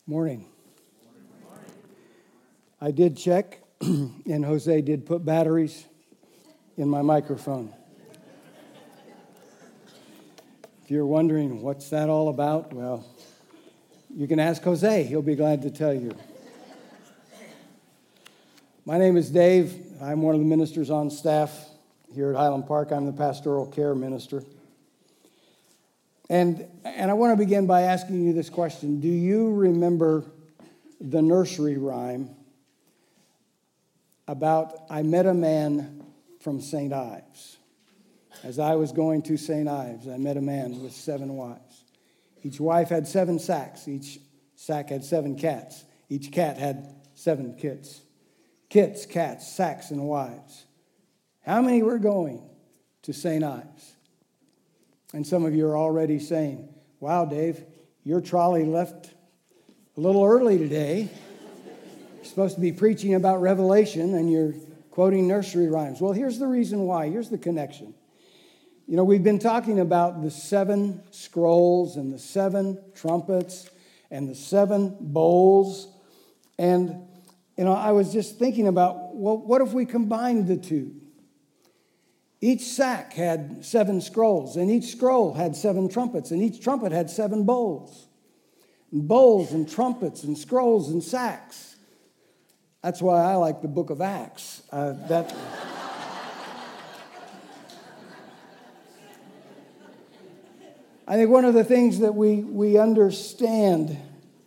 Morning. I did check, and Jose did put batteries in my microphone. If you're wondering what's that all about, well, you can ask Jose. He'll be glad to tell you. My name is Dave. I'm one of the ministers on staff here at Highland Park. I'm the pastoral care minister. And I want to begin by asking you this question. Do you remember the nursery rhyme about I met a man from St. Ives? As I was going to St. Ives, I met a man with 7 wives. Each wife had 7 sacks. Each sack had 7 cats. Each cat had 7 kits. Kits, cats, sacks, and wives. How many were going to St. Ives? And some of you are already saying, wow, Dave, your trolley left a little early today. You're supposed to be preaching about Revelation, and you're quoting nursery rhymes. Well, here's the reason why. Here's the connection. You know, we've been talking about the 7 scrolls and the 7 trumpets and the 7 bowls. And, you know, I was just thinking about, well, what if we combined the two? Each sack had 7 scrolls, and each scroll had 7 trumpets, and each trumpet had 7 bowls. And bowls and trumpets and scrolls and sacks. That's why I like the book of Acts. I think one of the things that we understand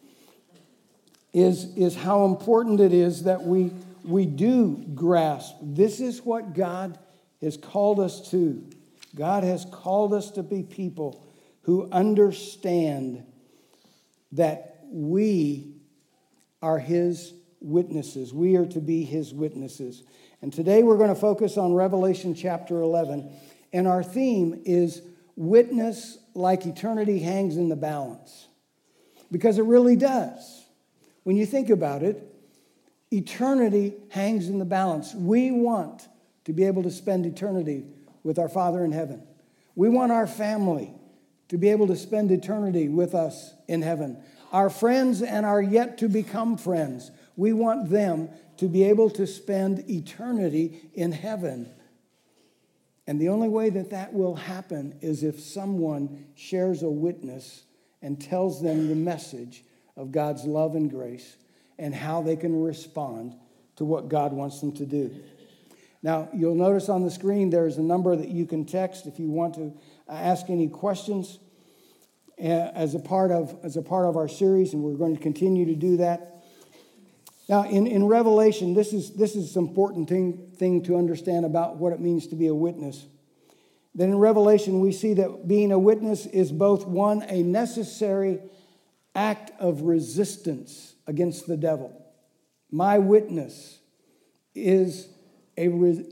is how important it is that we do grasp. This is what God has called us to. God has called us to be people who understand that we are His witnesses. We are to be His witnesses. And today we're going to focus on Revelation chapter 11. And our theme is witness like eternity hangs in the balance. Because it really does. When you think about it, eternity hangs in the balance. We want to be able to spend eternity with our Father in heaven. We want our family to be able to spend eternity with us in heaven. Our friends and our yet to become friends, we want them to be able to spend eternity in heaven. And the only way that that will happen is if someone shares a witness and tells them the message of God's love and grace and how they can respond to what God wants them to do. Now, you'll notice on the screen there's a number that you can text if you want to ask any questions as a part of our series, and we're going to continue to do that. Now, in Revelation, this is an important thing to understand about what it means to be a witness. Then in Revelation, we see that being a witness is both, one, a necessary act of resistance against the devil. My witness is a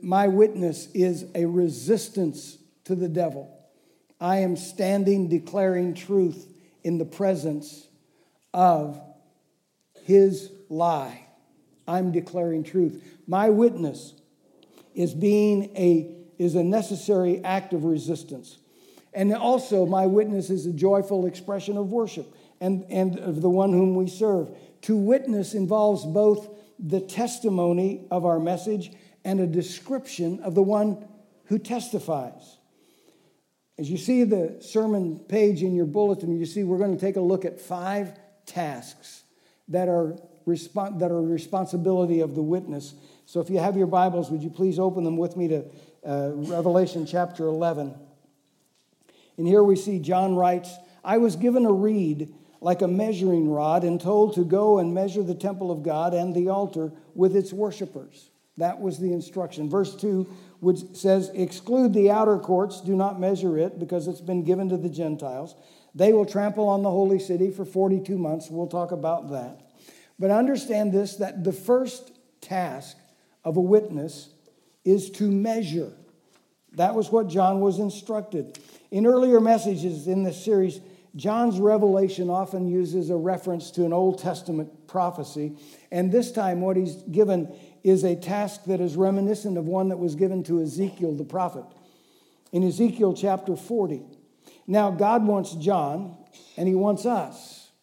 resistance to the devil. I am standing declaring truth in the presence of his lie. I'm declaring truth. My witness is a necessary act of resistance. And also my witness is a joyful expression of worship and of the one whom we serve. To witness involves both the testimony of our message and a description of the one who testifies. As you see the sermon page in your bulletin, you see we're going to take a look at 5 tasks that are responsibility of the witness. So if you have your Bibles, would you please open them with me to Revelation chapter 11. And here we see John writes, I was given a reed like a measuring rod and told to go and measure the temple of God and the altar with its worshipers. That was the instruction. Verse 2 which says, exclude the outer courts, do not measure it, because it's been given to the Gentiles. They will trample on the holy city for 42 months. We'll talk about that. But understand this, that the first task of a witness is to measure. That was what John was instructed. In earlier messages in this series, John's revelation often uses a reference to an Old Testament prophecy. And this time what he's given is a task that is reminiscent of one that was given to Ezekiel the prophet. In Ezekiel chapter 40. Now God wants John, and he wants us,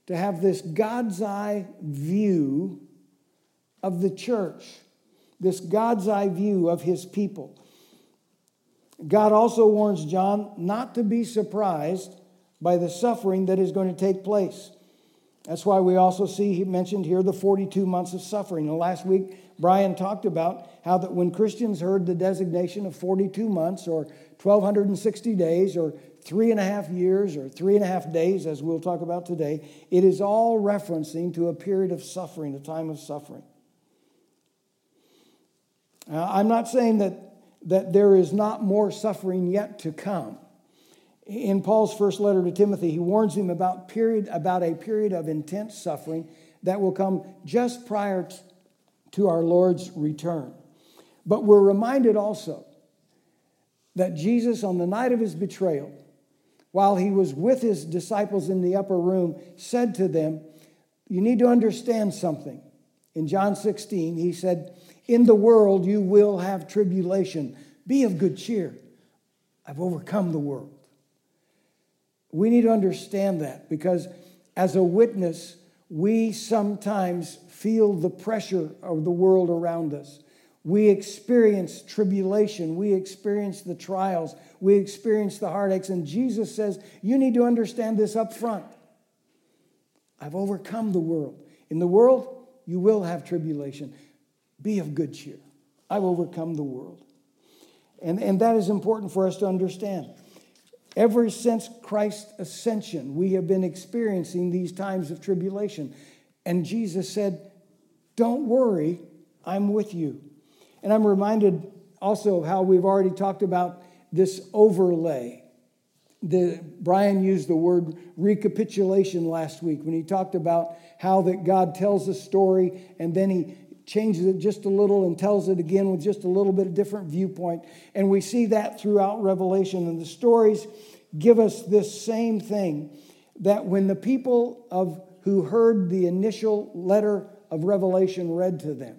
to have this God's eye view of the church, this God's eye view of his people. God also warns John not to be surprised by the suffering that is going to take place. That's why we also see he mentioned here the 42 months of suffering. And last week, Brian talked about how that when Christians heard the designation of 42 months or 1,260 days or 3.5 years or 3.5 days, as we'll talk about today, it is all referencing to a period of suffering, a time of suffering. I'm not saying that there is not more suffering yet to come. In Paul's first letter to Timothy, he warns him about a period of intense suffering that will come just prior to our Lord's return. But we're reminded also that Jesus, on the night of his betrayal, while he was with his disciples in the upper room, said to them, you need to understand something. In John 16, he said, in the world you will have tribulation. Be of good cheer. I've overcome the world. We need to understand that because as a witness, we sometimes feel the pressure of the world around us. We experience tribulation. We experience the trials. We experience the heartaches. And Jesus says, you need to understand this up front. I've overcome the world. In the world, you will have tribulation. Be of good cheer. I've overcome the world. And that is important for us to understand. Ever since Christ's ascension, we have been experiencing these times of tribulation. And Jesus said, don't worry, I'm with you. And I'm reminded also of how we've already talked about this overlay. Brian used the word recapitulation last week when he talked about how that God tells a story and then he changes it just a little and tells it again with just a little bit of different viewpoint. And we see that throughout Revelation. And the stories give us this same thing, that when the people who heard the initial letter of Revelation read to them,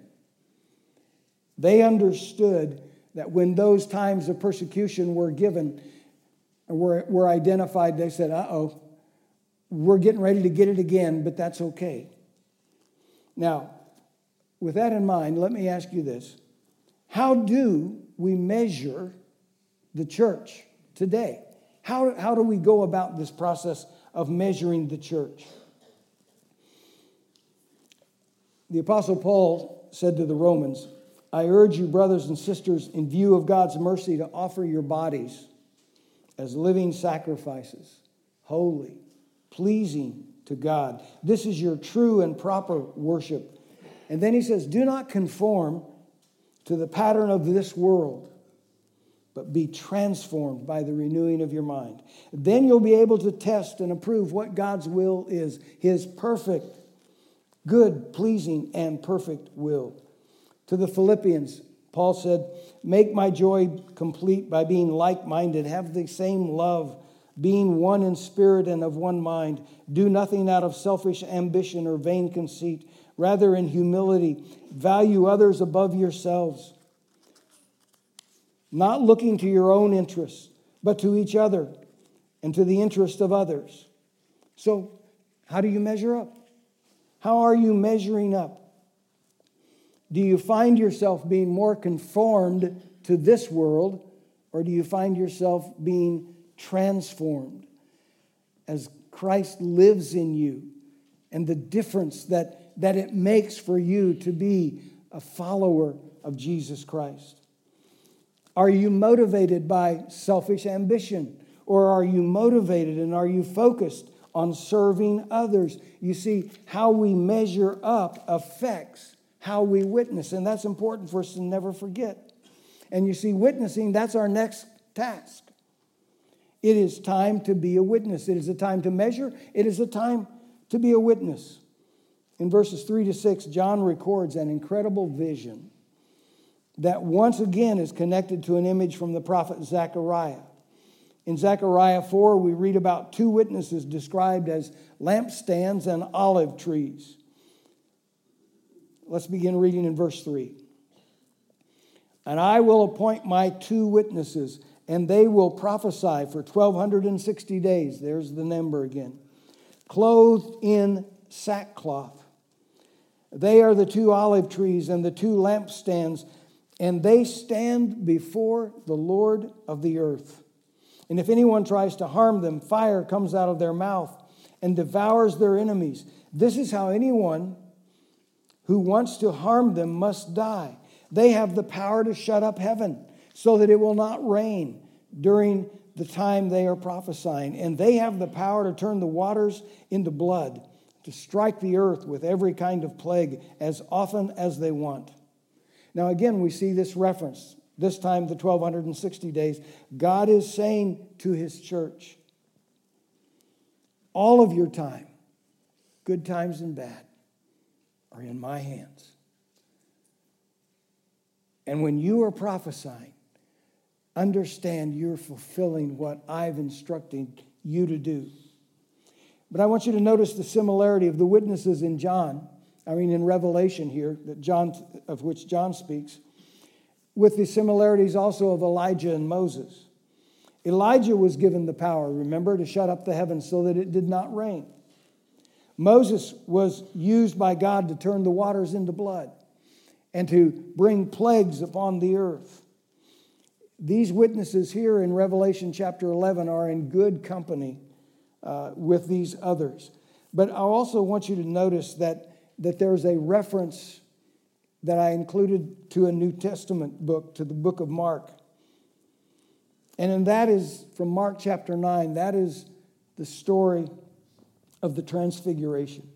they understood that when those times of persecution were given, were identified, they said, uh-oh, we're getting ready to get it again, but that's okay. Now, with that in mind, let me ask you this. How do we measure the church today? How do we go about this process of measuring the church? The Apostle Paul said to the Romans, I urge you, brothers and sisters, in view of God's mercy, to offer your bodies as living sacrifices, holy, pleasing to God. This is your true and proper worship. And then he says, do not conform to the pattern of this world, but be transformed by the renewing of your mind. Then you'll be able to test and approve what God's will is, his perfect, good, pleasing, and perfect will. To the Philippians, Paul said, make my joy complete by being like-minded, have the same love, being one in spirit and of one mind. Do nothing out of selfish ambition or vain conceit. Rather, in humility, value others above yourselves, not looking to your own interests, but to each other and to the interest of others. So, how do you measure up? How are you measuring up? Do you find yourself being more conformed to this world, or do you find yourself being transformed as Christ lives in you and the difference that it makes for you to be a follower of Jesus Christ? Are you motivated by selfish ambition, or are you motivated and are you focused on serving others? You see, how we measure up affects how we witness, and that's important for us to never forget. And you see, witnessing, that's our next task. It is time to be a witness. It is a time to measure. It is a time to be a witness. In verses 3-6, John records an incredible vision that once again is connected to an image from the prophet Zechariah. In Zechariah 4, we read about two witnesses described as lampstands and olive trees. Let's begin reading in verse 3. And I will appoint my two witnesses, and they will prophesy for 1,260 days. There's the number again. clothed in sackcloth. They are the 2 olive trees and the 2 lampstands, and they stand before the Lord of the earth. And if anyone tries to harm them, fire comes out of their mouth and devours their enemies. This is how anyone who wants to harm them must die. They have the power to shut up heaven so that it will not rain during the time they are prophesying. And they have the power to turn the waters into blood, to strike the earth with every kind of plague as often as they want. Now again, we see this reference. This time, the 1260 days. God is saying to his church, all of your time, good times and bad, are in my hands. And when you are prophesying, understand you're fulfilling what I've instructed you to do. But I want you to notice the similarity of the witnesses in Revelation here, of which John speaks, with the similarities also of Elijah and Moses. Elijah was given the power, remember, to shut up the heavens so that it did not rain. Moses was used by God to turn the waters into blood and to bring plagues upon the earth. These witnesses here in Revelation chapter 11 are in good company with these others. But I also want you to notice that there's a reference that I included to a New Testament book, to the book of Mark. And that is from Mark chapter 9. That is the story of the Transfiguration.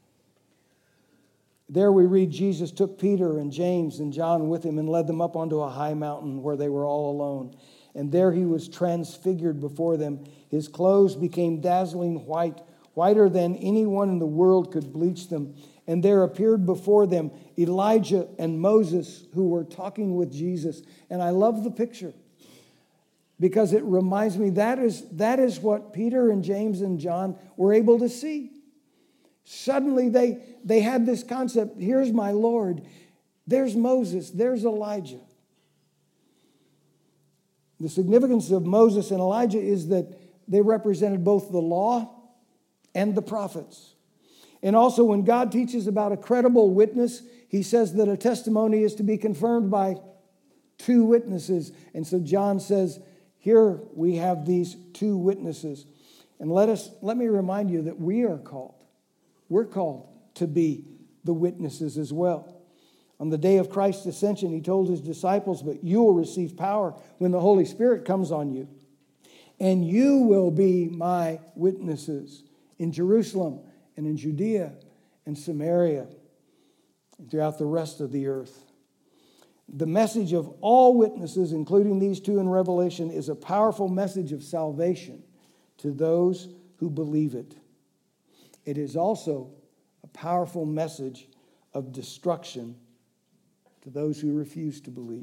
There we read Jesus took Peter and James and John with him and led them up onto a high mountain where they were all alone. And there he was transfigured before them. His clothes became dazzling white, whiter than anyone in the world could bleach them. And there appeared before them Elijah and Moses, who were talking with Jesus. And I love the picture because it reminds me that is what Peter and James and John were able to see. Suddenly they had this concept, here's my Lord, there's Moses, there's Elijah. The significance of Moses and Elijah is that they represented both the law and the prophets. And also when God teaches about a credible witness, he says that a testimony is to be confirmed by 2 witnesses. And so John says, here we have these 2 witnesses. And let me remind you that we are called. We're called to be the witnesses as well. On the day of Christ's ascension, he told his disciples, but you will receive power when the Holy Spirit comes on you. And you will be my witnesses in Jerusalem and in Judea and Samaria and throughout the rest of the earth. The message of all witnesses, including these 2 in Revelation, is a powerful message of salvation to those who believe it. It is also a powerful message of destruction to those who refuse to believe.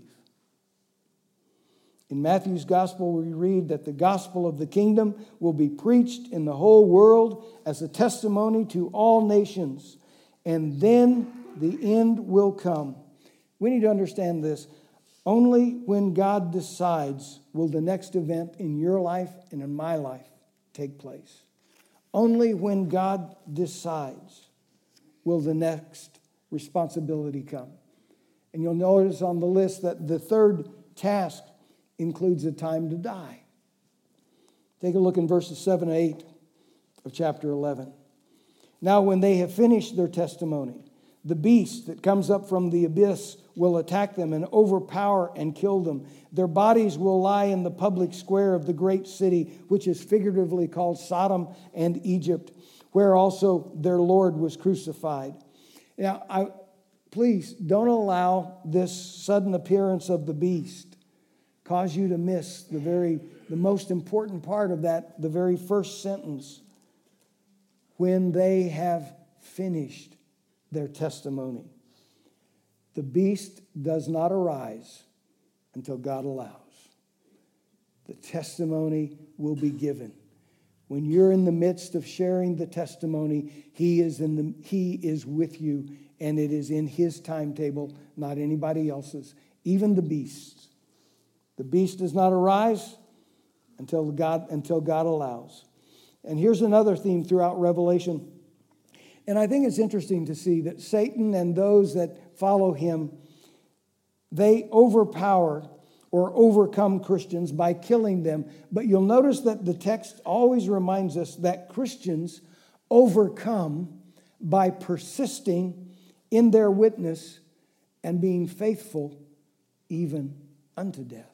In Matthew's gospel, we read that the gospel of the kingdom will be preached in the whole world as a testimony to all nations, and then the end will come. We need to understand this. Only when God decides will the next event in your life and in my life take place. Only when God decides will the next responsibility come. And you'll notice on the list that the 3rd task includes a time to die. Take a look in verses 7 and 8 of chapter 11. Now when they have finished their testimony, the beast that comes up from the abyss will attack them and overpower and kill them. Their bodies will lie in the public square of the great city, which is figuratively called Sodom and Egypt, where also their Lord was crucified. Now, please don't allow this sudden appearance of the beast cause you to miss the most important part of that, the very first sentence. When they have finished their testimony. The beast does not arise until God allows. The testimony will be given. When you're in the midst of sharing the testimony, He is with you, and it is in His timetable, not anybody else's, even the beasts. The beast does not arise until God allows. And here's another theme throughout Revelation. And I think it's interesting to see that Satan and those that follow him, they overpower or overcome Christians by killing them. But you'll notice that the text always reminds us that Christians overcome by persisting in their witness and being faithful even unto death.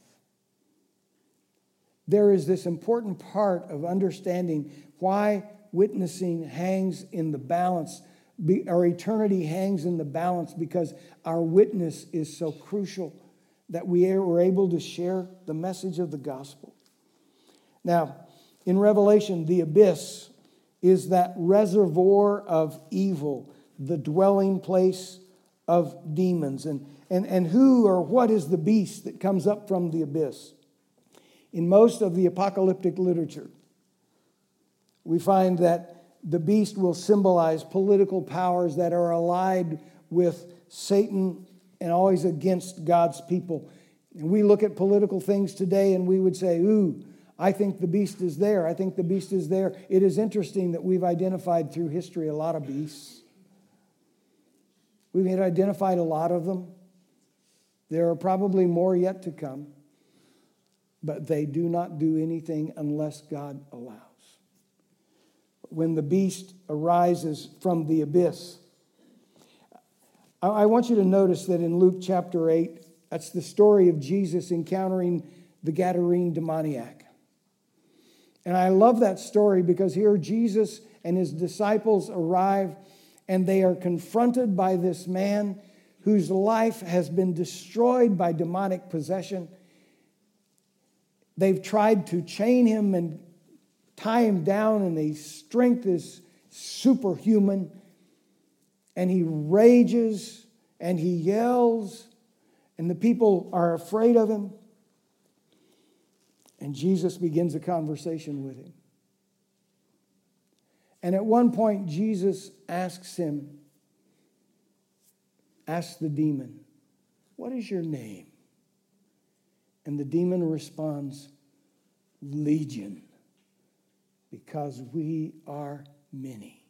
There is this important part of understanding why witnessing hangs in the balance. Our eternity hangs in the balance because our witness is so crucial that we are able to share the message of the gospel. Now, in Revelation, the abyss is that reservoir of evil, the dwelling place of demons. And who or what is the beast that comes up from the abyss? In most of the apocalyptic literature, we find that the beast will symbolize political powers that are allied with Satan and always against God's people. And we look at political things today and we would say, ooh, I think the beast is there. I think the beast is there. It is interesting that we've identified through history a lot of beasts. We've identified a lot of them. There are probably more yet to come. But they do not do anything unless God allows. When the beast arises from the abyss, I want you to notice that in Luke chapter 8, that's the story of Jesus encountering the Gadarene demoniac. And I love that story because here Jesus and his disciples arrive and they are confronted by this man whose life has been destroyed by demonic possession. They've tried to chain him and tie him down, and his strength is superhuman. And he rages and he yells, and the people are afraid of him. And Jesus begins a conversation with him. And at one point, Jesus asks the demon, "What is your name?" And the demon responds, "Legion, because we are many."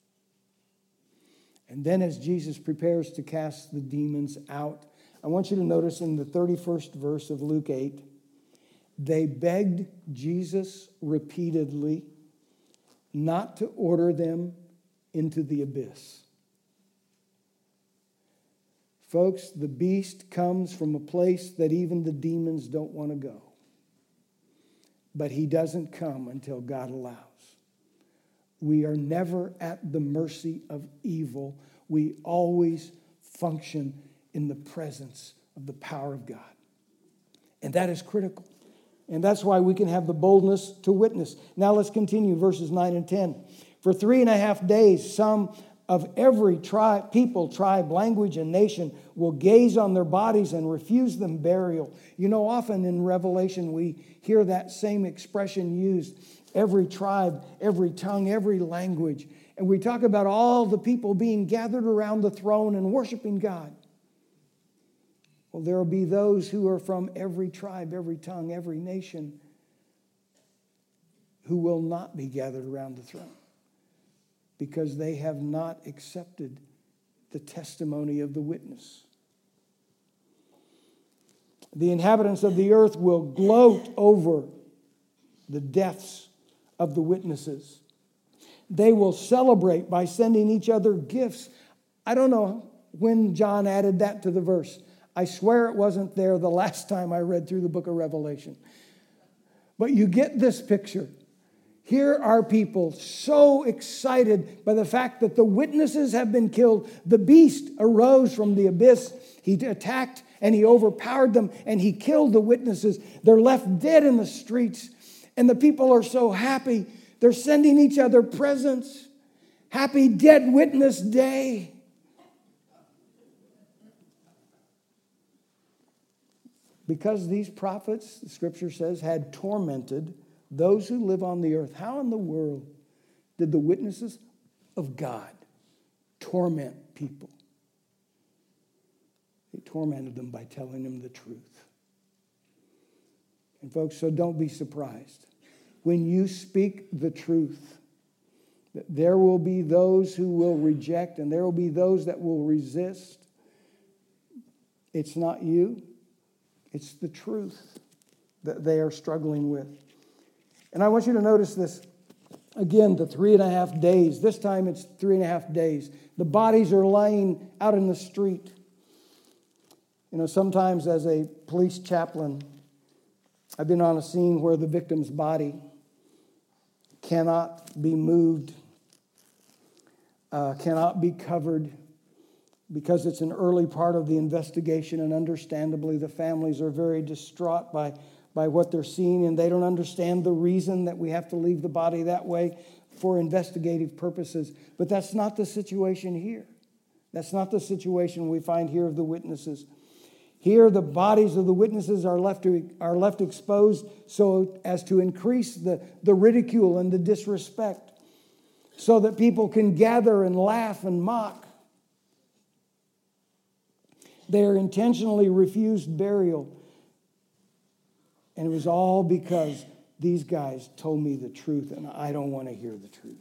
And then as Jesus prepares to cast the demons out, I want you to notice in the 31st verse of Luke 8, they begged Jesus repeatedly not to order them into the abyss. Folks, the beast comes from a place that even the demons don't want to go. But he doesn't come until God allows. We are never at the mercy of evil. We always function in the presence of the power of God. And that is critical. And that's why we can have the boldness to witness. Now let's continue verses 9 and 10. For 3.5 days, some of every tribe, people, tribe, language, and nation will gaze on their bodies and refuse them burial. You know, often in Revelation we hear that same expression used. Every tribe, every tongue, every language. And we talk about all the people being gathered around the throne and worshiping God. Well, there will be those who are from every tribe, every tongue, every nation who will not be gathered around the throne because they have not accepted the testimony of the witness. The inhabitants of the earth will gloat over the deaths of the witnesses. They will celebrate by sending each other gifts. I don't know when John added that to the verse. I swear it wasn't there the last time I read through the book of Revelation. But you get this picture. Here are people so excited by the fact that the witnesses have been killed. The beast arose from the abyss. He attacked and he overpowered them and he killed the witnesses. They're left dead in the streets. And the people are so happy. They're sending each other presents. Happy Dead Witness Day. Because these prophets, the scripture says, had tormented those who live on the earth. How in the world did the witnesses of God torment people? They tormented them by telling them the truth. And folks, so don't be surprised. When you speak the truth, There will be those who will reject, and there will be those that will resist. It's not you. It's the truth that they are struggling with. And I want you to notice this. Again, the 3.5 days. This time it's 3.5 days. The bodies are laying out in the street. You know, sometimes as a police chaplain, I've been on a scene where the victim's body cannot be moved, cannot be covered, because it's an early part of the investigation, and understandably the families are very distraught by what they're seeing, and they don't understand the reason that we have to leave the body that way for investigative purposes. But that's not the situation here. That's not the situation we find here of the witnesses. Here, the bodies of the witnesses are left exposed so as to increase the ridicule and the disrespect, so that people can gather and laugh and mock. They are intentionally refused burial. And it was all because these guys told me the truth, and I don't want to hear the truth.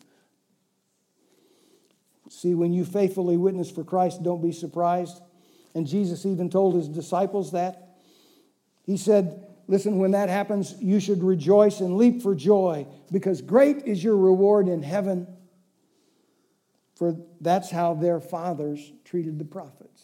See, when you faithfully witness for Christ, don't be surprised. And Jesus even told his disciples that. He said, listen, when that happens, you should rejoice and leap for joy, because great is your reward in heaven. For that's how their fathers treated the prophets.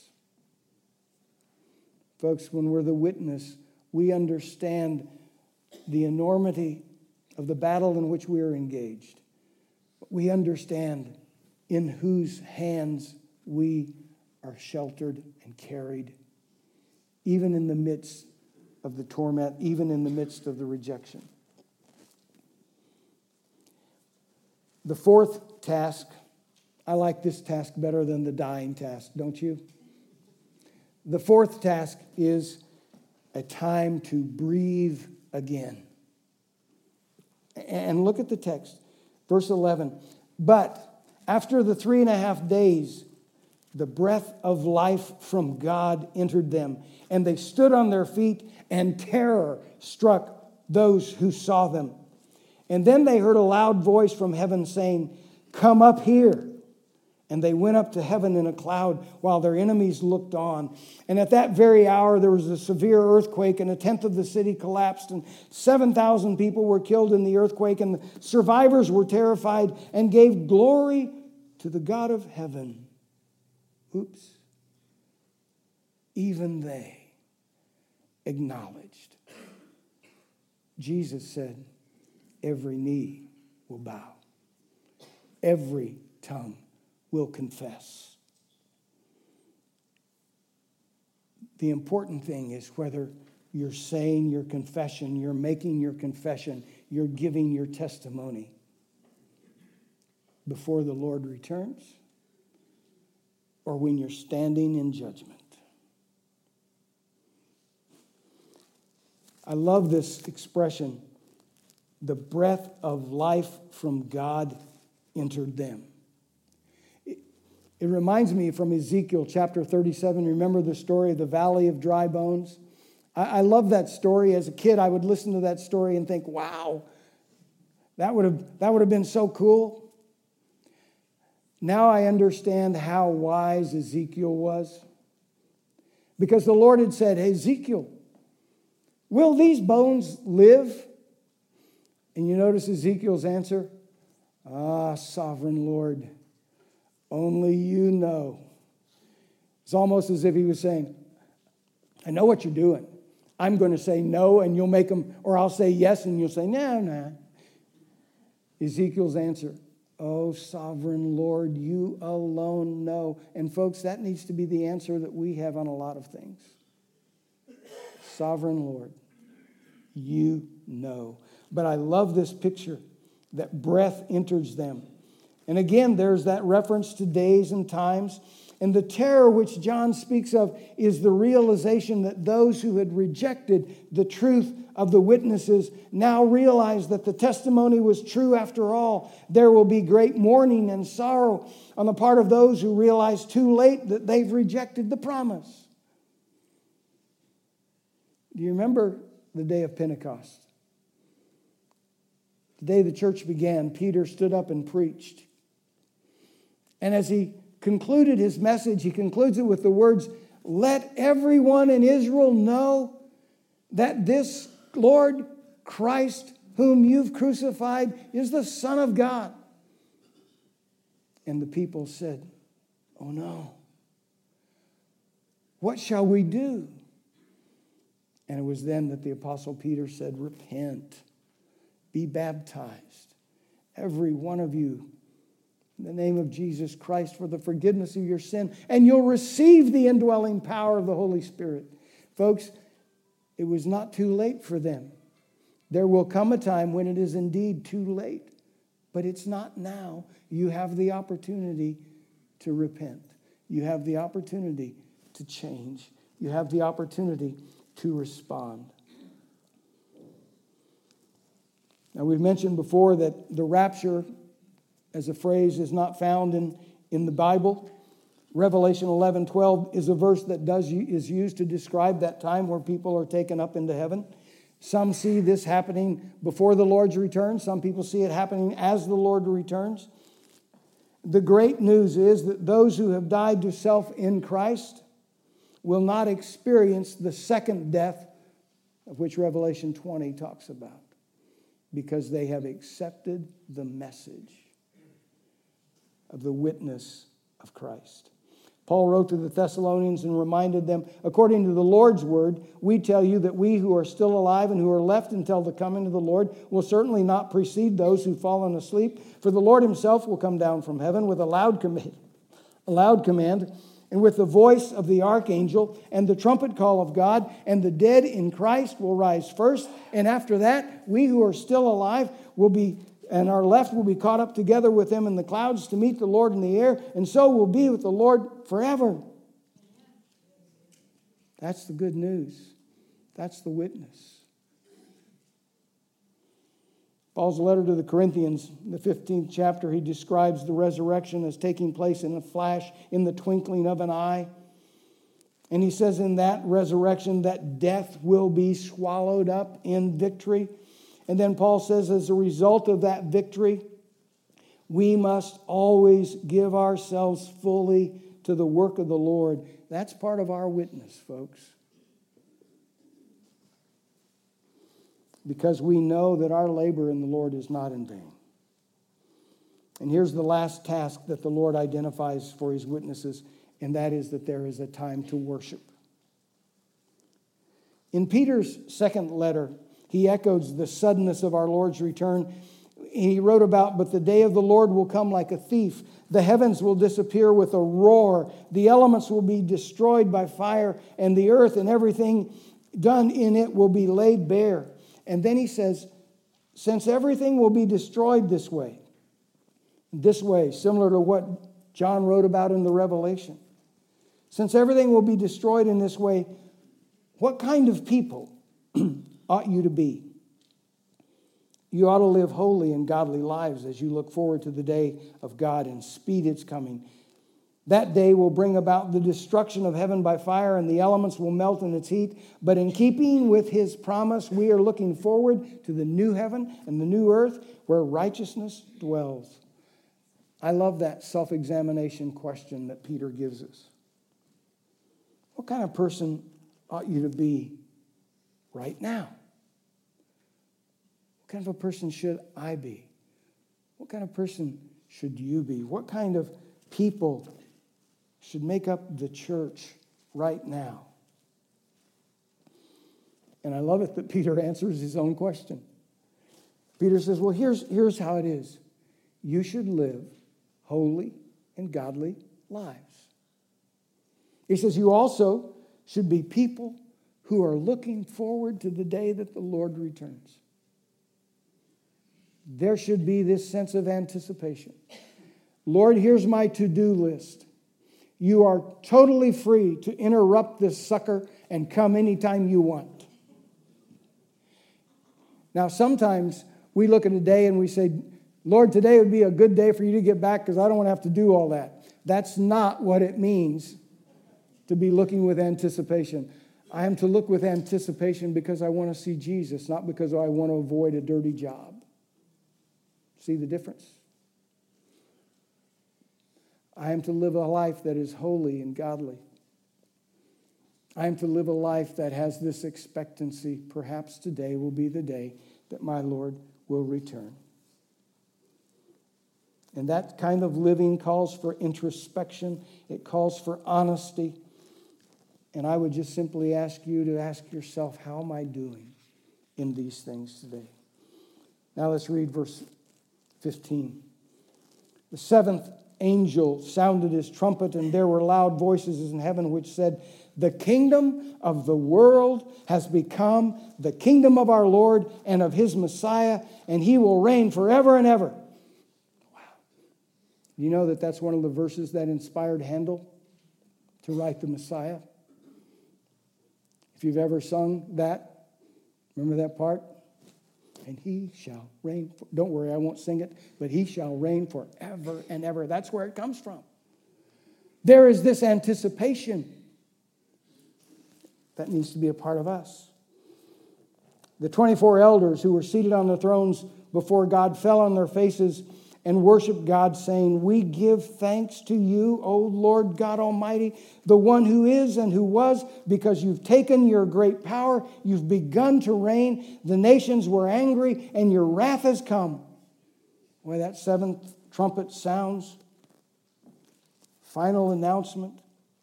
Folks, when we're the witness, we understand the enormity of the battle in which we are engaged. We understand in whose hands we are sheltered and carried, even in the midst of the torment, even in the midst of the rejection. The fourth task, I like this task better than the dying task, don't you? The fourth task is a time to breathe again. And look at the text, verse 11. But after the 3.5 days, the breath of life from God entered them, and they stood on their feet, and terror struck those who saw them. And then they heard a loud voice from heaven saying, "Come up here." And they went up to heaven in a cloud while their enemies looked on. And at that very hour, there was a severe earthquake, and 1/10 of the city collapsed, and 7,000 people were killed in the earthquake. And the survivors were terrified and gave glory to the God of heaven. Oops. Even they acknowledged. Jesus said, every knee will bow. Every tongue will confess. The important thing is whether you're saying your confession, you're making your confession, you're giving your testimony before the Lord returns, or when you're standing in judgment. I love this expression, the breath of life from God entered them. It reminds me from Ezekiel chapter 37. Remember the story of the Valley of Dry Bones? I love that story. As a kid, I would listen to that story and think, wow, that would have been so cool. Now I understand how wise Ezekiel was. Because the Lord had said, hey, Ezekiel, will these bones live? And you notice Ezekiel's answer? Ah, sovereign Lord, only you know. It's almost as if he was saying, I know what you're doing. I'm going to say no, and you'll make them, or I'll say yes, and you'll say, no. Ezekiel's answer, oh, sovereign Lord, you alone know. And folks, that needs to be the answer that we have on a lot of things. Sovereign Lord, you know. But I love this picture that breath enters them. And again, there's that reference to days and times. And the terror which John speaks of is the realization that those who had rejected the truth of the witnesses now realize that the testimony was true after all. There will be great mourning and sorrow on the part of those who realize too late that they've rejected the promise. Do you remember the day of Pentecost? The day the church began, Peter stood up and preached. And as he concluded his message, he concludes it with the words, "Let everyone in Israel know that this Lord Christ, whom you've crucified, is the Son of God." And the people said, "Oh no, what shall we do?" And it was then that the Apostle Peter said, "Repent, be baptized, every one of you, in the name of Jesus Christ for the forgiveness of your sin, and you'll receive the indwelling power of the Holy Spirit." Folks, it was not too late for them. There will come a time when it is indeed too late, but it's not now. You have the opportunity to repent. You have the opportunity to change. You have the opportunity to respond. Now, we've mentioned before that the rapture as a phrase is not found in the Bible. Revelation 11:12 is a verse that is used to describe that time where people are taken up into heaven. Some see this happening before the Lord's return. Some people see it happening as the Lord returns. The great news is that those who have died to self in Christ will not experience the second death of which Revelation 20 talks about, because they have accepted the message of the witness of Christ. Paul wrote to the Thessalonians and reminded them, "According to the Lord's word, we tell you that we who are still alive and who are left until the coming of the Lord will certainly not precede those who've fallen asleep. For the Lord himself will come down from heaven with a loud command, and with the voice of the archangel and the trumpet call of God, and the dead in Christ will rise first. And after that, we who are still alive and are left will be caught up together with them in the clouds to meet the Lord in the air, and so will be with the Lord forever." That's the good news. That's the witness. Paul's letter to the Corinthians, the 15th chapter, he describes the resurrection as taking place in a flash, in the twinkling of an eye. And he says in that resurrection that death will be swallowed up in victory. And then Paul says as a result of that victory, we must always give ourselves fully to the work of the Lord. That's part of our witness, folks. Because we know that our labor in the Lord is not in vain. And here's the last task that the Lord identifies for his witnesses, and that is that there is a time to worship. In Peter's second letter, he echoes the suddenness of our Lord's return. He wrote about, "But the day of the Lord will come like a thief. The heavens will disappear with a roar. The elements will be destroyed by fire, and the earth and everything done in it will be laid bare." And then he says, since everything will be destroyed this way, similar to what John wrote about in the Revelation, since everything will be destroyed in this way, what kind of people ought you to be? You ought to live holy and godly lives as you look forward to the day of God and speed its coming. That day will bring about the destruction of heaven by fire, and the elements will melt in its heat. But in keeping with his promise, we are looking forward to the new heaven and the new earth where righteousness dwells. I love that self-examination question that Peter gives us. What kind of person ought you to be right now? What kind of a person should I be? What kind of person should you be? What kind of people should make up the church right now? And I love it that Peter answers his own question. Peter says, well, here's how it is. You should live holy and godly lives. He says you also should be people who are looking forward to the day that the Lord returns. There should be this sense of anticipation. Lord, here's my to-do list. You are totally free to interrupt this sucker and come anytime you want. Now, sometimes we look at a day and we say, Lord, today would be a good day for you to get back because I don't want to have to do all that. That's not what it means to be looking with anticipation. I am to look with anticipation because I want to see Jesus, not because I want to avoid a dirty job. See the difference? I am to live a life that is holy and godly. I am to live a life that has this expectancy. Perhaps today will be the day that my Lord will return. And that kind of living calls for introspection. It calls for honesty. And I would just simply ask you to ask yourself, how am I doing in these things today? Now let's read verse 15. The seventh angel sounded his trumpet, and there were loud voices in heaven which said, "The kingdom of the world has become the kingdom of our Lord and of his Messiah, and he will reign forever and ever." Wow. You know that that's one of the verses that inspired Handel to write the Messiah? If you've ever sung that, remember that part? And he shall reign. Don't worry, I won't sing it, but he shall reign forever and ever. That's where it comes from. There is this anticipation that needs to be a part of us. The 24 elders who were seated on the thrones before God fell on their faces and worshiped God, saying, "We give thanks to you, O Lord God Almighty, the one who is and who was, because you've taken your great power, you've begun to reign. The nations were angry, and your wrath has come." Boy, that seventh trumpet sounds. Final announcement.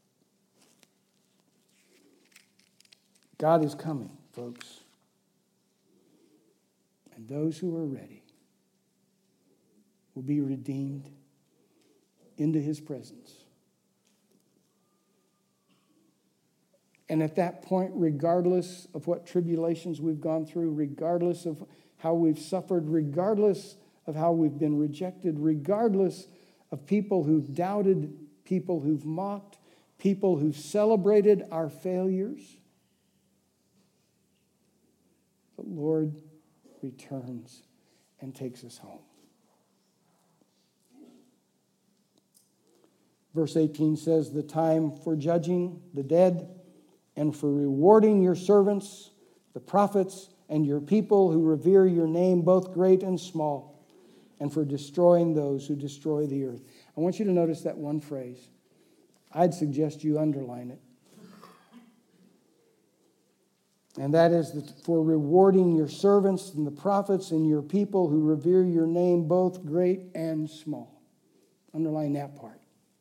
God is coming, folks. And those who are ready will be redeemed into his presence. And at that point, regardless of what tribulations we've gone through, regardless of how we've suffered, regardless of how we've been rejected, regardless of people who've doubted, people who've mocked, people who've celebrated our failures, the Lord returns and takes us home. Verse 18 says, "The time for judging the dead and for rewarding your servants, the prophets, and your people who revere your name, both great and small, and for destroying those who destroy the earth." I want you to notice that one phrase. I'd suggest you underline it. And that is for rewarding your servants and the prophets and your people who revere your name, both great and small. Underline that part.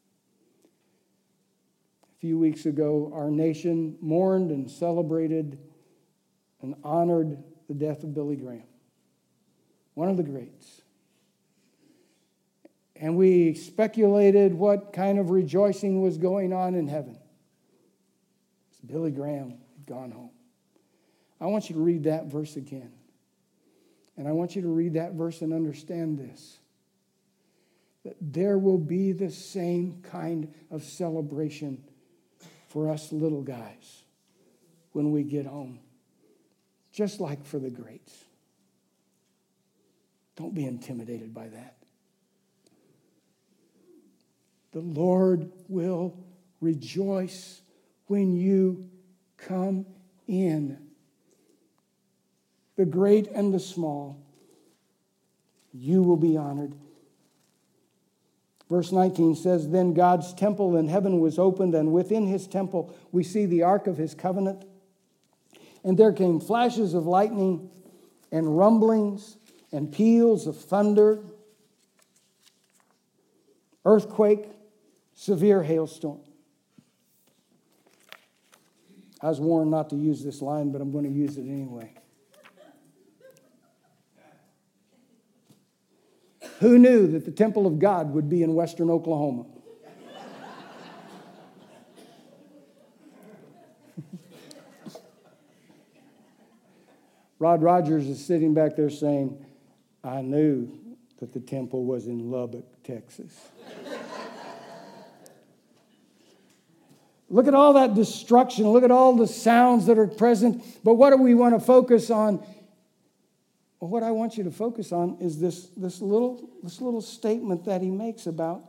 A few weeks ago, our nation mourned and celebrated and honored the death of Billy Graham, one of the greats. And we speculated what kind of rejoicing was going on in heaven. Billy Graham had gone home. I want you to read that verse again. And I want you to read that verse and understand this. That there will be the same kind of celebration for us little guys when we get home. Just like for the greats. Don't be intimidated by that. The Lord will rejoice when you come in. The great and the small, you will be honored. Verse 19 says, "Then God's temple in heaven was opened, and within his temple we see the ark of his covenant. And there came flashes of lightning and rumblings and peals of thunder, earthquake, severe hailstorm." I was warned not to use this line, but I'm going to use it anyway. Who knew that the temple of God would be in western Oklahoma? Rod Rogers is sitting back there saying, "I knew that the temple was in Lubbock, Texas." Look at all that destruction. Look at all the sounds that are present. But what do we want to focus on? Well, what I want you to focus on is this little statement that he makes about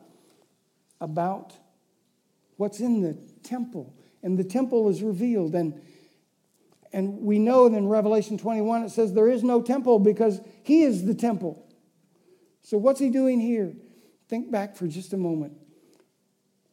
what's in the temple. And the temple is revealed. And we know that in Revelation 21 it says there is no temple because he is the temple. So what's he doing here? Think back for just a moment.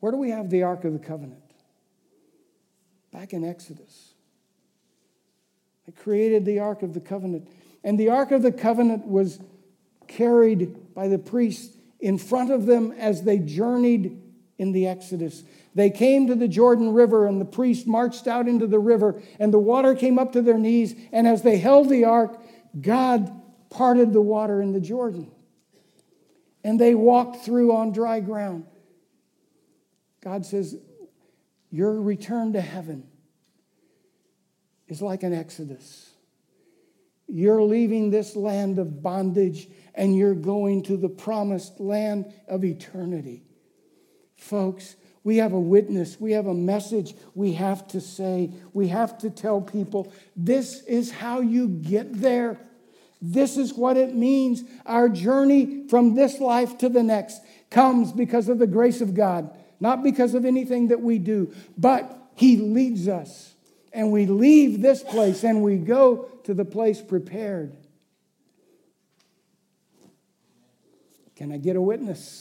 Where do we have the Ark of the Covenant? Back in Exodus. They created the Ark of the Covenant. And the Ark of the Covenant was carried by the priests in front of them as they journeyed in the Exodus. They came to the Jordan River, and the priest marched out into the river, and the water came up to their knees. And as they held the ark, God parted the water in the Jordan. And they walked through on dry ground. God says, your return to heaven is like an Exodus. You're leaving this land of bondage and you're going to the promised land of eternity. Folks, we have a witness. We have a message we have to say. We have to tell people, this is how you get there. This is what it means. Our journey from this life to the next comes because of the grace of God, not because of anything that we do, but He leads us. And we leave this place and we go to the place prepared. Can I get a witness?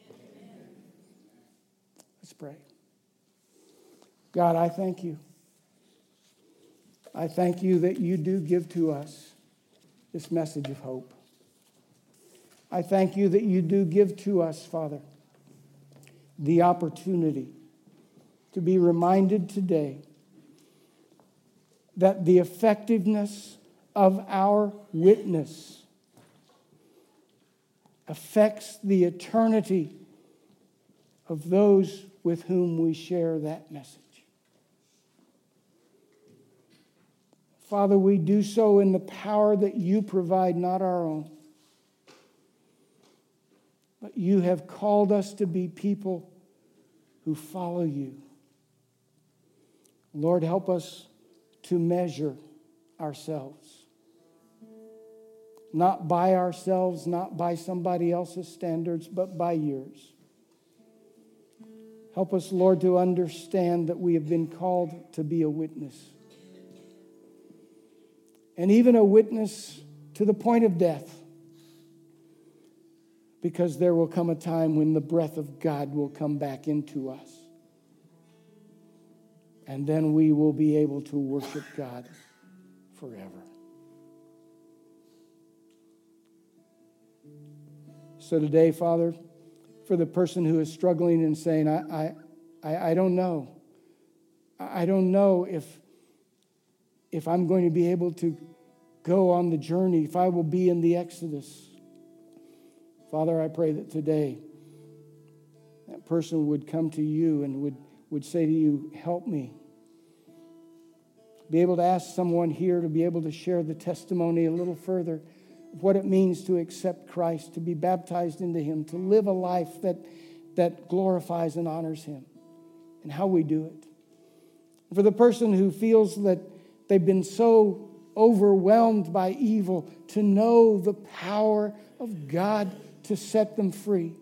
Let's pray. God, I thank you. I thank you that you do give to us this message of hope. I thank you that you do give to us, Father, the opportunity to be reminded today that the effectiveness of our witness affects the eternity of those with whom we share that message. Father, we do so in the power that you provide, not our own. But you have called us to be people who follow you. Lord, help us to measure ourselves. Not by ourselves, not by somebody else's standards, but by yours. Help us, Lord, to understand that we have been called to be a witness. And even a witness to the point of death. Because there will come a time when the breath of God will come back into us. And then we will be able to worship God forever. So today, Father, for the person who is struggling and saying, I don't know. I don't know if I'm going to be able to go on the journey, if I will be in the Exodus. Father, I pray that today that person would come to you and would say to you, help me. Be able to ask someone here to be able to share the testimony a little further of what it means to accept Christ, to be baptized into Him, to live a life that glorifies and honors Him, and how we do it. For the person who feels that they've been so overwhelmed by evil, to know the power of God to set them free.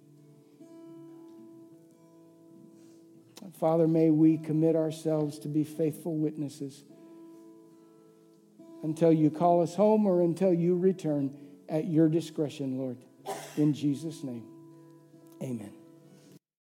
Father, may we commit ourselves to be faithful witnesses until you call us home or until you return at your discretion, Lord. In Jesus' name, amen.